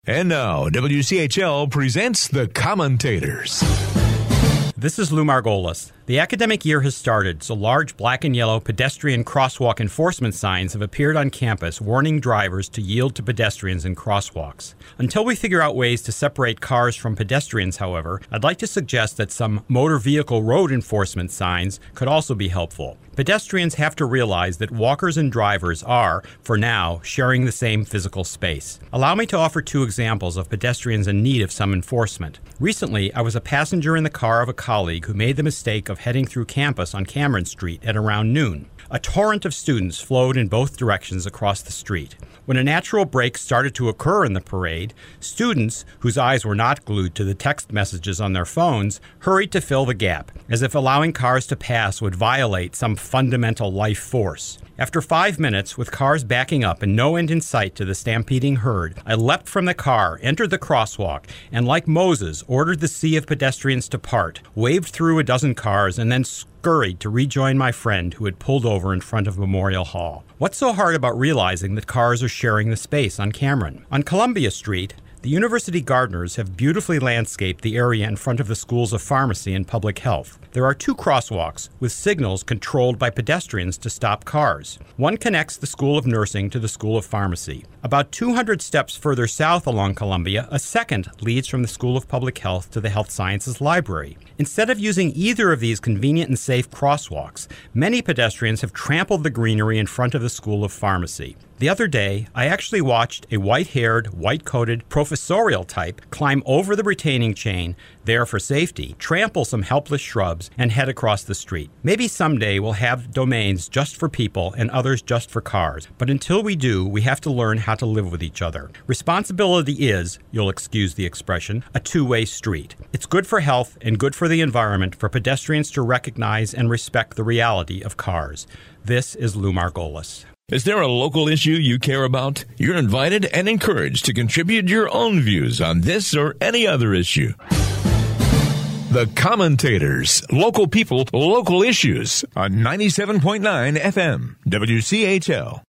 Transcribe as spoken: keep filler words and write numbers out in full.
And now, W C H L presents The Commentators. This is Lou Margolis. The academic year has started, so large black and yellow pedestrian crosswalk enforcement signs have appeared on campus warning drivers to yield to pedestrians in crosswalks. Until we figure out ways to separate cars from pedestrians, however, I'd like to suggest that some motor vehicle road enforcement signs could also be helpful. Pedestrians have to realize that walkers and drivers are, for now, sharing the same physical space. Allow me to offer two examples of pedestrians in need of some enforcement. Recently, I was a passenger in the car of a colleague who made the mistake of heading through campus on Cameron Street at around noon. A torrent of students flowed in both directions across the street. When a natural break started to occur in the parade, students, whose eyes were not glued to the text messages on their phones, hurried to fill the gap, as if allowing cars to pass would violate some fundamental life force. After five minutes, with cars backing up and no end in sight to the stampeding herd, I leapt from the car, entered the crosswalk, and like Moses, ordered the sea of pedestrians to part, waved through a dozen cars, and then scurried to rejoin my friend who had pulled over in front of Memorial Hall. What's so hard about realizing that cars are sharing the space on Cameron? On Columbia Street, the university gardeners have beautifully landscaped the area in front of the schools of pharmacy and public health. There are two crosswalks with signals controlled by pedestrians to stop cars. One connects the School of Nursing to the School of Pharmacy. About two hundred steps further south along Columbia, a second leads from the School of Public Health to the Health Sciences Library. Instead of using either of these convenient and safe crosswalks, many pedestrians have trampled the greenery in front of the School of Pharmacy. The other day, I actually watched a white-haired, white-coated professorial type climb over the retaining chain, there for safety, trample some helpless shrubs, and head across the street. Maybe someday we'll have domains just for people and others just for cars. But until we do, we have to learn how to live with each other. Responsibility is, you'll excuse the expression, a two-way street. It's good for health and good for the environment for pedestrians to recognize and respect the reality of cars. This is Lou Margolis. Is there a local issue you care about? You're invited and encouraged to contribute your own views on this or any other issue. The Commentators, local people, local issues on ninety-seven point nine F M, W C H L.